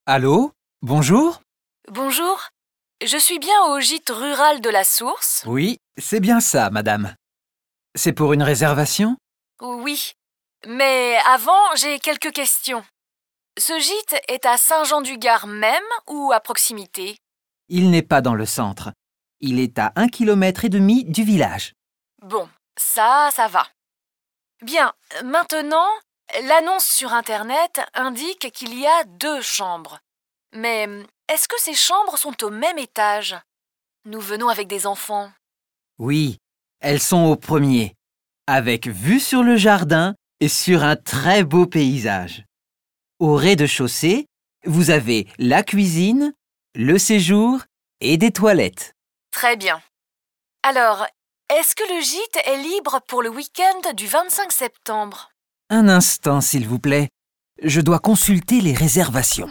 Allô? Bonjour? Bonjour, je suis bien au gîte rural de la Source? Oui, c'est bien ça, madame. C'est pour une réservation? Oui, mais avant, j'ai quelques questions. Ce gîte est à Saint-Jean-du-Gard même ou à proximité? Il n'est pas dans le centre. Il est à 1,5 km du village. Bon, ça va. Bien, maintenant, l'annonce sur Internet indique qu'il y a 2 chambres. Mais est-ce que ces chambres sont au même étage? Nous venons avec des enfants. Oui, elles sont au premier, avec vue sur le jardin et sur un très beau paysage. Au rez-de-chaussée, vous avez la cuisine, le séjour et des toilettes. Très bien. Alors, est-ce que le gîte est libre pour le week-end du 25 septembre? Un instant, s'il vous plaît. Je dois consulter les réservations.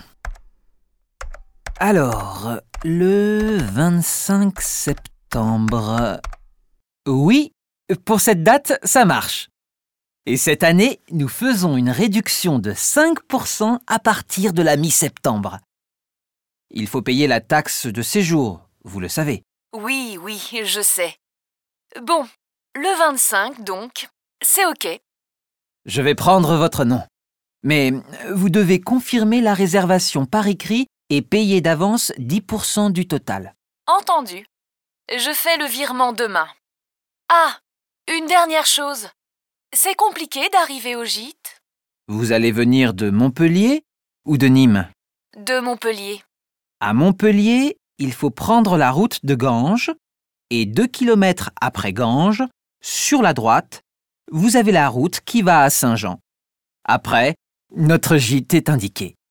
Alors, le 25 septembre... Oui, pour cette date, ça marche. Et cette année, nous faisons une réduction de 5% à partir de la mi-septembre. Il faut payer la taxe de séjour, vous le savez. Oui, je sais. Bon, le 25 donc, c'est OK. Je vais prendre votre nom. Mais vous devez confirmer la réservation par écrit et payer d'avance 10% du total. Entendu. Je fais le virement demain. Ah, une dernière chose. C'est compliqué d'arriver au gîte? Vous allez venir de Montpellier ou de Nîmes? De Montpellier. À Montpellier, il faut prendre la route de Ganges et 2 km après Ganges, sur la droite, vous avez la route qui va à Saint-Jean. Après, notre gîte est indiqué.